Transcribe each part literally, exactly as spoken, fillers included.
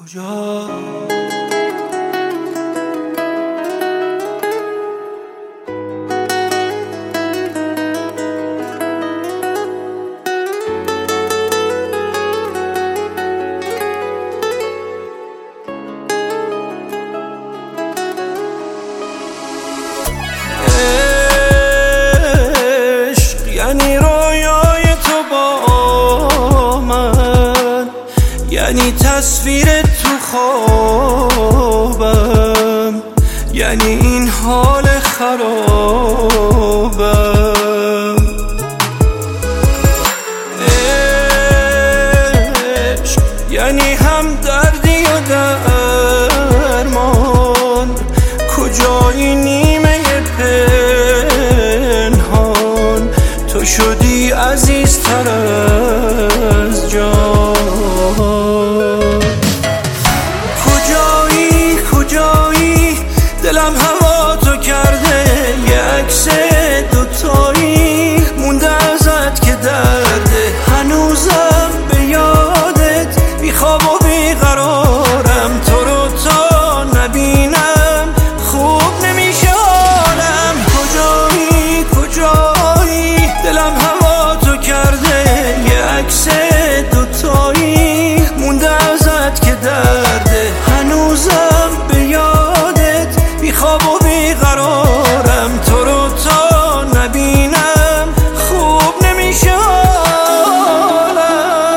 کجا عشق یعنی رویای تو با من، یعنی تصویر تو خوابم، یعنی این حال خرابم. عشق یعنی هم دردی و درمان، کجایی نیمه پنهان، تو شدی عزیزتر از جان. کجایی کجایی دلم هوا تو کرده، یه عکس دوتایی مونده ازت که درده، هنوزم به یادت بی خواب و بی قرارم، تو رو تا نبینم خوب نمیشه حالم. کجایی کجایی دلم هوا تو کرده، یه عکس دوتایی مونده ازت که درده، هنوزم به یادت بی خواب و بی قرارم، تو رو تا نبینم خوب نمیشه حالم.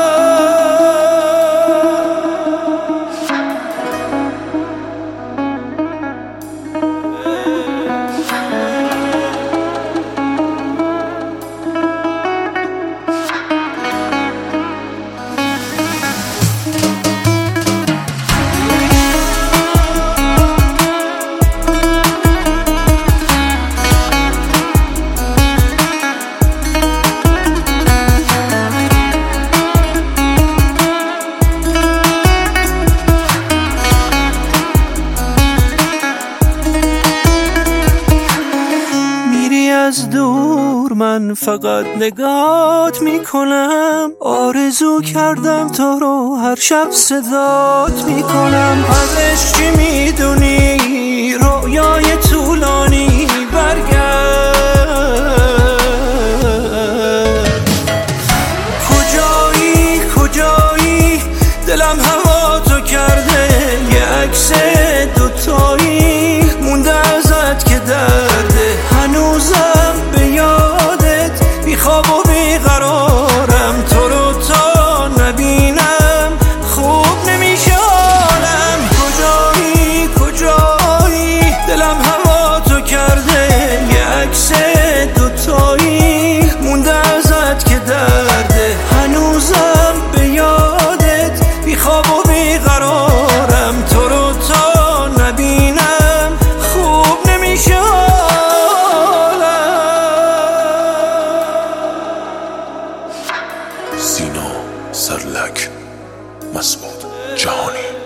از دور من فقط نگات میکنم، آرزو کردم تو رو هر شب صدات میکنم. از عشق چی میدونی رویای طولانی، برگرد. کجایی کجایی دلم هوا تو کرده، یه عکس دوتایی مونده ازت که درده، هنوزم به یادت بی خواب و بی قرارم، تو رو تا نبینم خوب نمیشه حالم. کجایی کجایی دلم هوا تو کرده، یه عکس دوتایی مونده ازت که درده، هنوزم به یادت بی خواب و بی قرارم، تو رو تا نبینم خوب نمیشه حالم. سینا سرلک، مسعود جهانی.